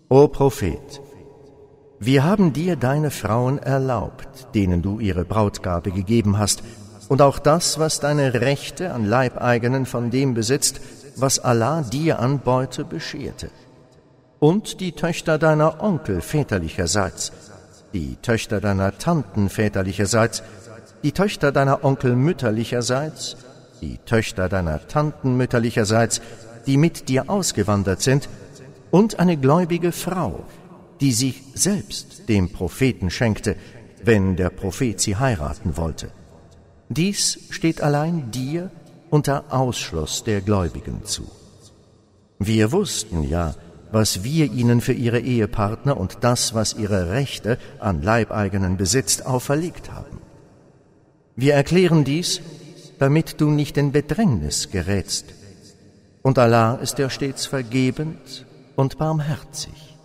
O Prophet, wir haben dir deine Frauen erlaubt, denen du ihre Brautgabe gegeben hast, und auch das, was deine Rechte an Leibeigenen von dem besitzt, was Allah dir an Beute bescherte. Und die Töchter deiner Onkel väterlicherseits, die Töchter deiner Tanten väterlicherseits, die Töchter deiner Onkel mütterlicherseits, die Töchter deiner Tanten mütterlicherseits, die mit dir ausgewandert sind, und eine gläubige Frau, die sich selbst dem Propheten schenkte, wenn der Prophet sie heiraten wollte. Dies steht allein dir unter Ausschluss der Gläubigen zu. Wir wussten ja, was wir ihnen für ihre Ehepartner und das, was ihre Rechte an Leibeigenen besitzt, auferlegt haben. Wir erklären dies, damit du nicht in Bedrängnis gerätst. Und Allah ist ja stets vergebend und barmherzig.